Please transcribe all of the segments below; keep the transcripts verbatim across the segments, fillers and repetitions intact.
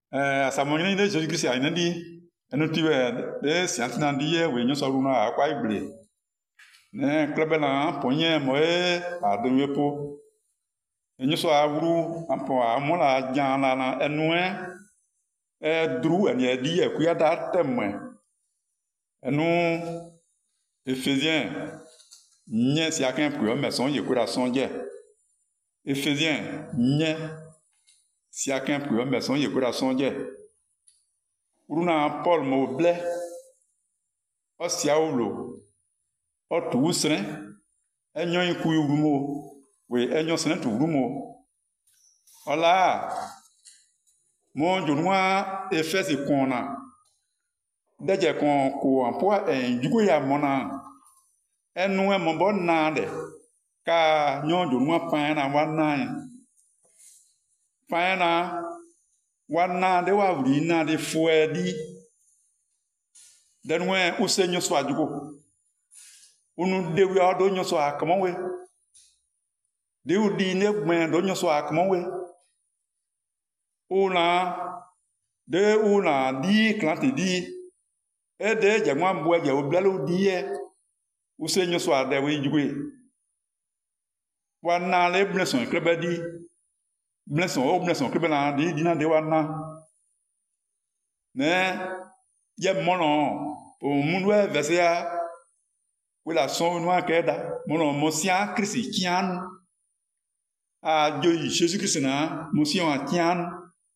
Eh, asamonyini de Jésus Christ a inandi enu tiwe de siantina die we nyoso runa akwa ibre ne klebe na ponye moe adomyepo nyoso awuru ampo amola jana na enue e dru eni edi ekuya da temwe enu Éphésiens nye si akin pour me son yekura sonje Éphésiens nye si akin pour me son yekura sonje uruna Paul mo ble o siaulo o tu sren enyo iku urumo we enyo sren tu urumo ola mo jonwa Éphèse kona deje kon ko ampo en jugo ya mona enu e mo bon na de ka nyo jonwa pan na wana pan na wana de wa wuri na de fuedi denwe usenyo so ajugo unu de wi odo nyo so akamo we de udi ne gben do nyo so akamo we una de una di klante di e de je nwa mbo je oblalo di e usenyo so ade we jugo wana le bleson klebedi bleson o bleson klebela di di na de wana ne ye mono o munwe verset we la son noa keda mono mosia Christ kian a jo Jésus Christ na mosion kian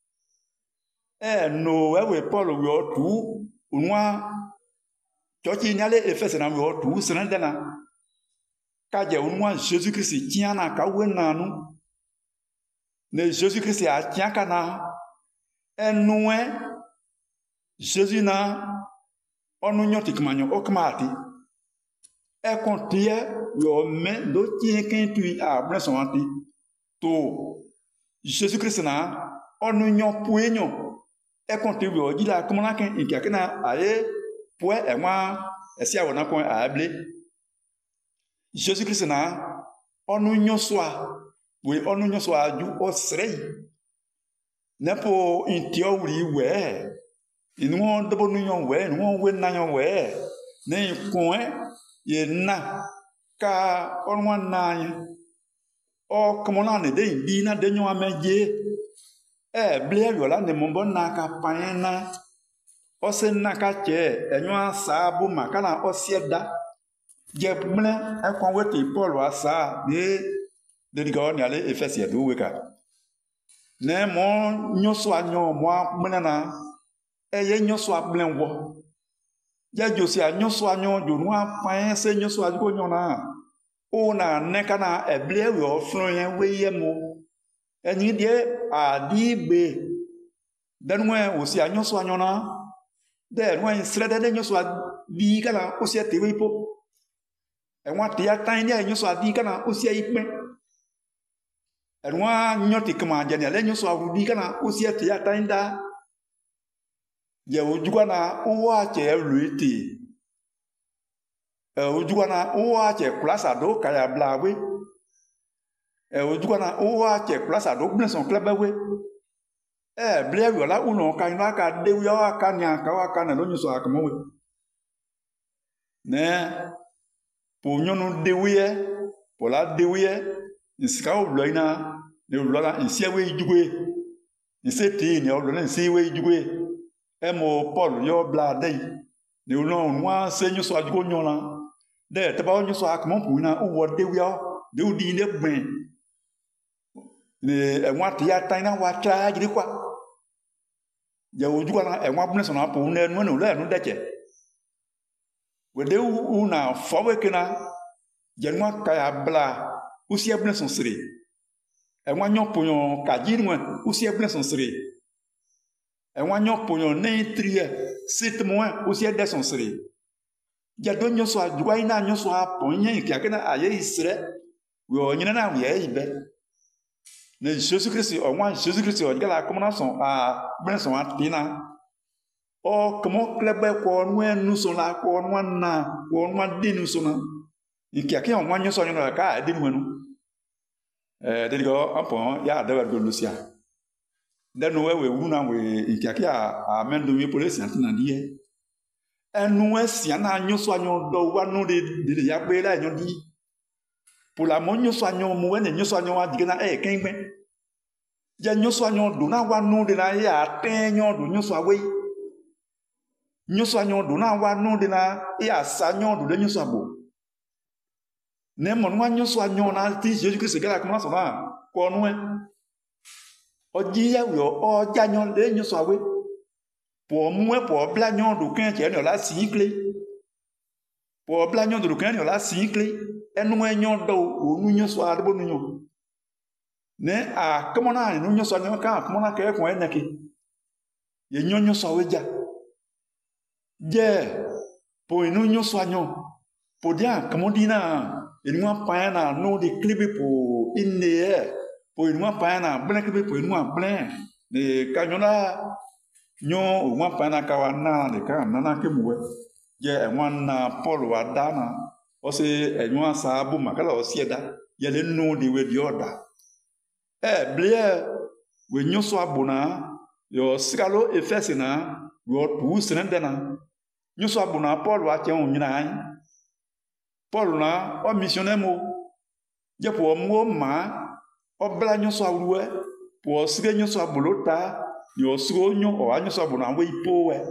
e no e we Paul we otu unwa chochi nyale Éphèse na we otu sendena ka je unwa Jésus Christ kian na ka we na nu ne Jésus Christ a kian kana enue Jésus na onu nyoti kmanyo okmati e kontie yo me do tien ken tu a bleson anti to Jésus Christ na onu nyo puenyo e kontie yo jila komona ken inkia kena aye poe e wa esi awona kon a ble Jésus Christ na onu nyo soa we onu nyo soa ju osrei nepo intio wuri we inu dobo nu yon we nu we na yon we ne kon ye na ka onwa na o komona ne de bi na de nyon ameje e ble yo la ne mombo na ka pan na o se na ka che enyo asa bu makana o sieda je mle e kon we ti Paul asa de de diga ni ale Éphèse do we ka ne mo nyoso anyo mo mle na eye nyoso ablen wo ya josi anyoso anyo jonu apan se nyoso ajugo nyona o na nekana eble we ofrun yen we yemo eni die adigbe denwe osi anyoso anyona de nwe srede de nyoso adi kana osi atewe ipo enwa te atan ni nyoso adi kana osi ipen enwa nyoti kama jani le nyoso awudi kana osi ate atan da ye ojugana uwa che luiti e ojugana uwa che klasa do kaya blawe e ojugana uwa che klasa do bleson klebewe e blewe la uno ka ina ka de yo aka ni aka wa ka na lo nyuso akamowe ne po nyonu dewe pola dewe isika o loina ne lola insiewe ijugwe inseti ni o lola insiewe ijugwe emo Paul yo blade ni uno nwa senyo so ajugo nyona de te ba onyo so akmo puna uwo de wi de udi ne gben ni enwa te ya tan na wa tra gidi kwa je ojugo na enwa bune so na po na enu na ule enu deche we de u na fowe kena je nwa ka ya bla usi ebune so sire enwa nyo ponyo ka ji nwa usi ebune so sire enwa nyo ponyo ne trie sit moins aussi de son sri ja do nyo so adwa ina nyo so aponye ki akena aye isre we onyina na we ibe ne Jésus Christ o wan Jésus Christ o gala komona son a ben son atina o komo klebe ko nu enu so la ko nu na ko nu dinu so na ki akena o wan nyo so nyo ka dinu enu eh de go apon ya de go lucia then we we una we ikaki a amendo mi police antina die enu esi na nyoso anyo do wa no de de ya gbe la nyo di pour la mo nyoso anyo mo we ne nyoso anyo wa dige na e ken gbe ya nyoso anyo do na wa no de na ya ten nyo do nyoso awe nyoso anyo do na wa no de na ya sa nyo do de nyoso abo ne mo nwa nyoso anyo na ti Jésus Christ ga la comment ça va ko no e oji ya wo o ja nyo de nyoso awe pour moi pour blagnon do kan ti eno la cycle pour blagnon do kan eno la cycle enu enyo do onu nyo so adbo nyo ne a como na enu nyo so nyo kan como na ke ko enake ye nyo nyo so weja je pour enu nyo so nyo pour dia como dina enu pa na no de clip pour inne pour enu pa na blen clip pour enu blen de kanyona nyo uma pana kawana de ka nana ke muwe je enwan na Paul wa dana o se enwan sabu makala o sieda ye le no de we dioda e blie we nyo so abuna yo sikalo efese na yo tu senende na nyo so abuna Paul wa che on nyina Paul na o missionnaire mo je po mo ma o bla nyo so awuwe po sige nyo so abulota yo so nyo o anyo so bona we ipo we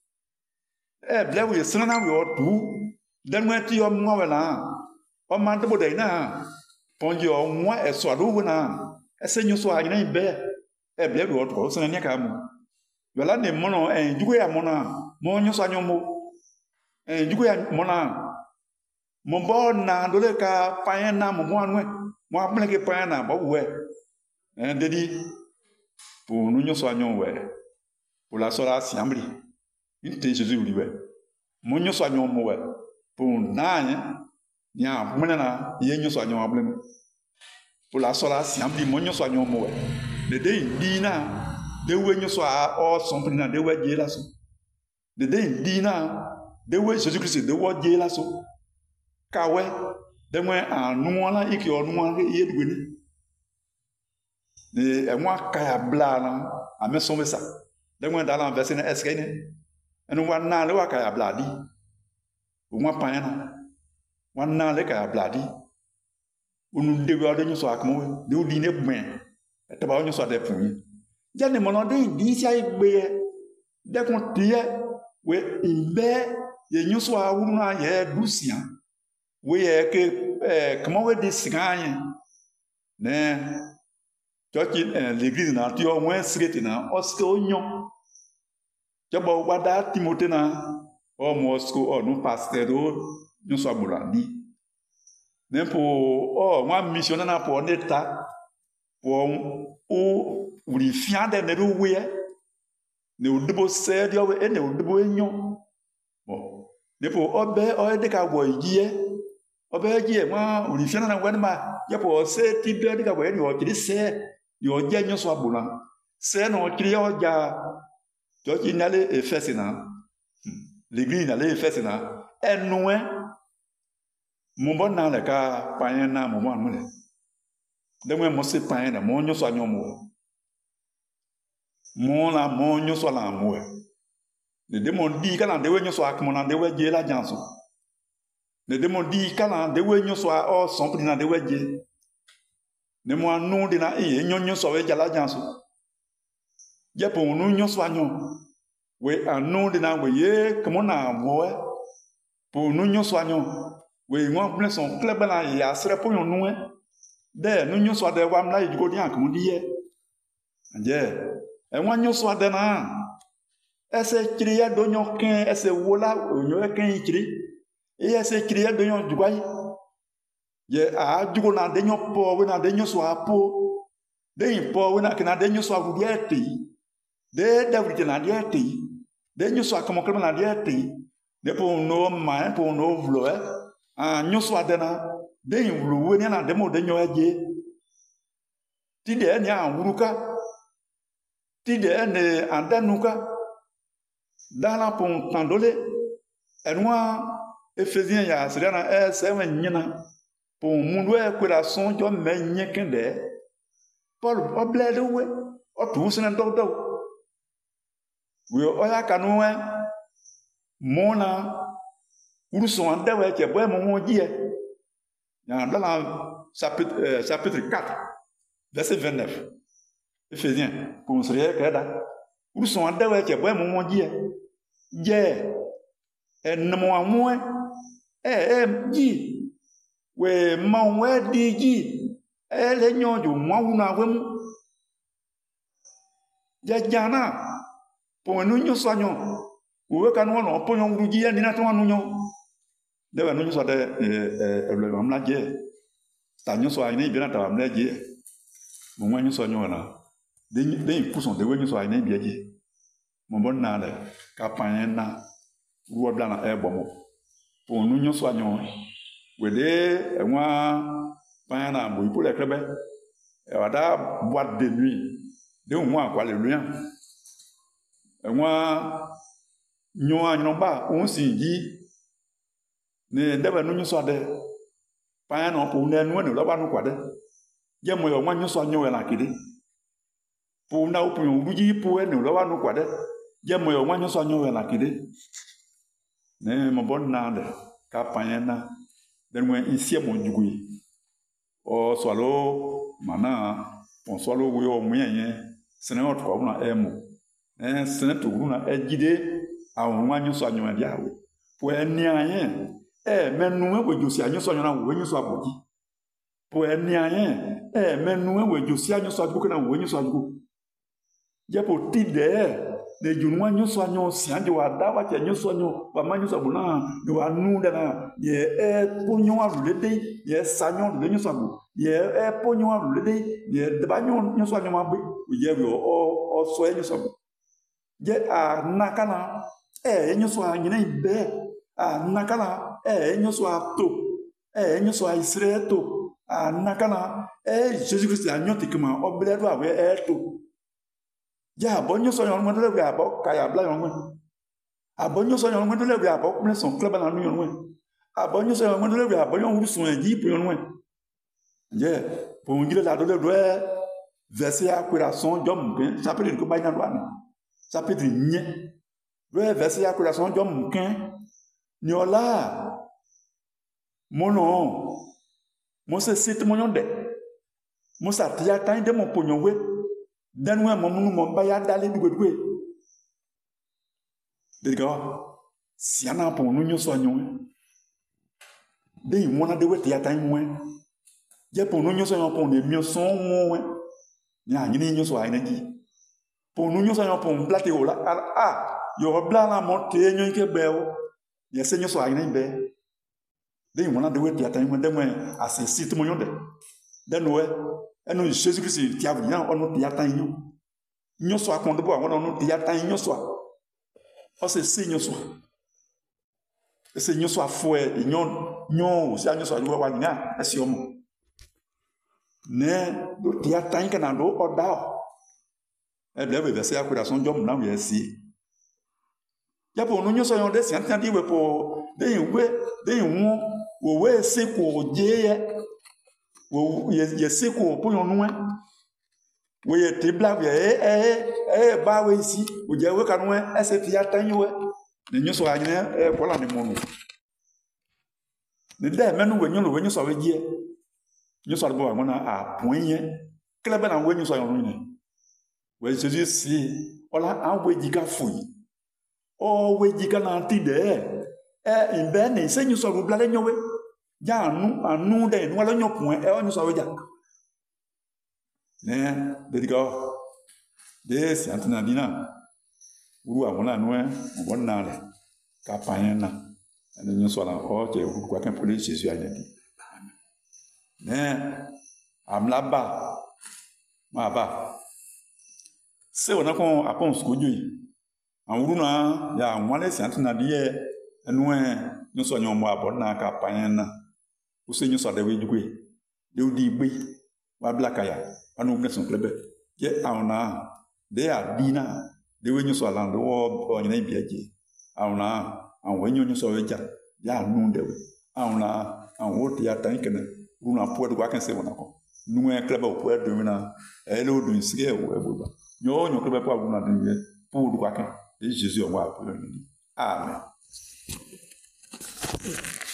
e ble we sina na we o tu den we ti o mwa we na o ma de bodai na ponji o mwa e so adu we na e se nyo so anyina ibe e ble we o to sina nya ka mu yo la ne mo no e jugo ya mo na mo nyo so anyo mo e jugo ya mo na mo bo na do le ka pa na mo mo anwe mo apele ke pa na bo we e dedi pour nous nous soignons ouais pour la sola assemblée il te Jésus lui ouais mon nous soignons ouais pour nanya nya mena ye nous soignons ablem pour la sola assemblée mon nous soignons ouais de de dina de we nous soa o son prina de we je la so de de dina de we Jésus Christ de we je la so ka we de we anu la iki onu ye duwe et moi kaya blana a me sombe ça de moi dans verset na esque ne enu wana le wa kaya bladi o moi pa na wana le kaya bladi unu de wa de nyu so akmo de udi ne buen e te ba nyu so de pun ja ne mono de di sia igbe de kon tie we imbe ye nyu so awuru na ye dusia we ye ke eh comment we disgagne ne l'église na ti o moins srete na oske onyo jabo wada Timothée na o mosko o no pasteur o nyo so aburandi nem po o wa missionnaire na po neta po o uri fiande ne ruwe ne udubo se dio we ne udubo enyo bo ne po obe o de ka wo yie obe yie wa uri fiande na wen ma jabo se ti be de ka wo ni o kiri se yo je nyo so abuna se no kiri o ja jo ki nale efese na l'église nale efese na enwe mo bon na le ka pan na mo mo le de mo se pan na mo nyo so anyo mo mo na mo nyo so la mo le de mo di kana de we nyo so akmo na de we je la janso le de mo di kana de we nyo so o son pri na de we je ne mo anu de na e nyo nyo so we jala janso je po nu nyo so anyo we anu de na we ye como na wo po nu nyo so anyo we mo ble son club na ya sere po nu e de nu nyo so de wa mla yi go di an como di ye anje e mo nyo so de na ese kiri ya do nyo ken ese wola onyo e ken kiri e ese kiri ya do nyo jugwai ye a jugo na de nyo po we na de nyo so apo de po we na kena de nyo so agu de eti de David na de eti de nyo so akamo kema na de eti de po no ma po no vlo e a nyo so de na de vlo we na de mo de nyo eje ti de ni a wuruka ti de ne andanuka dala pon tandole enwa Ephésiens ya sirana e seven nyina pour mundu e coração jo menye kende Paul oblede we tu sene do do we o ya kanu e mona uruson ande we che boy mo mo die dans la chapitre euh, chapitre quatre verset vingt-neuf Éphésiens pour se dire que da uruson ande we che boy mo mo die je en mo amu e e ji we ma we di ji e le nyojo mo una we mu ja jana po nu nyo sanyo we kan wono po nyo ruji ya ni na to anu nyo de we nu so de eh eh le mamla je ta nyo so ai ni bi na ta mamla je mo nwa nyo so nyo na de de ku so de we nyo so ai ni bi je mo bon na le ka pan na ruo bla na e bomo po nu nyo so nyo we de enwa pan na bo ipo le krebe e wada boîte de nuit de moi quoi le lien moi nyoa nyomba on si di ne ndeba no nyo so de pa na po na nu ne lo ba no kwa de je mo yo nwa nyo so nyo na kide po na opu yo buji po e ne lo ba no kwa de je mo yo nwa nyo so nyo na kide ne mo bon na de ka pa na de mo insie mo jugui o so lo mana on so lo wo mo yen sene o ko na emo eh sene to na ejide awon anyo so anyo dia we po eni ayen eh menu e wejosi anyo so anyo na wo anyo so aboji po eni ayen eh menu e wejosi anyo so aboji na wo anyo so aboji je po ti de de junu anyo so anyo si anje wa da wa che anyo so anyo wa manyo so abuna de wa nu de na ye e ponyo alu de ye sanyo de anyo so aboji ye e ponyo alu de ye de ba anyo so anyo ma be ye we o o so anyo so aboji je a nakana eh enyo so anyina ibe a nakana eh enyo so ato eh enyo so isreto a nakana eh Jesus Christ anyo tikuma obledo awe eto ja bonyo so yon mo le abo kaya bla yon abonyo so yon mo le abo kuma son club na nu yon abonyo so yon mo le abo yon urusun eji po yon je pour ngile la do le do verset à coração jom ken chapitre ko bayna do ana chapitre nye le verset à coração jom ken ni ola mono mo se sit mo yonde mo sa tia tan de mo ponyo we dan we mo mu mo ba ya dale du gwe de go si ana po nu nyo so anyo de mo na de we tia tan mo je po nu nyo so anyo po ne mi so mo we nya nyini nyo so ai na ji po nu nyo so anyo po blate o la ah yo bla na mo te nyo ke be o ye se nyo so ai na be de mo na de we tia tan mo de mo ase sit mo yonde de no we enu Jesus Christ ti avu nya onu tia tan nyo nyo so akondo bo awon onu tia tan nyo so o se se nyo so ese nyo so afo e nyo nyo si anyo so ajo wa nya ese omo ne do tia tan kana do oda e ble be verset akorason jom na we si ya po no nyo so yon de si antan di we po de yin we de yin wo wo we se ko je ye wo ye se ko po yon nu we ye te bla we eh eh eh ba we si o je we kan we ese tia tan we ne nyo so anyne e ko la ni mo no ne de menu we nyo lo we nyo so we je nyo so bo wa na a poinye klebe na we nyo so yon ni we Jesus si ola an we jika fui o we jika na ti de e imbe ni se nyo so bo bla le nyo we ja anu anu de no lo nyo point e o nyo so we ja ne de go de si antena dina uru awona no e mo na le ka pan na ene nyo so la o je uru kwa kan pole Jesus anya di ne amlaba ma ba se wona kon apon skojo yi awuru na ya nwale si antena di e enu e nyo so nyo mo abo na ka pan na o se nyo so de we jugwe de odi gbe wa blaka ya anu mne son klebe je awna de adina de we nyo so la ndo o nyina biaje awna awon nyo nyo so we ja ya nu de we awna awon ti atan kene runa po de kwa kan se wona ko nous un club au poids de maintenant elle est d'une série ou ebola nous nous club pas vous n'entendez pour le quoi et Jésus on va appeler amen.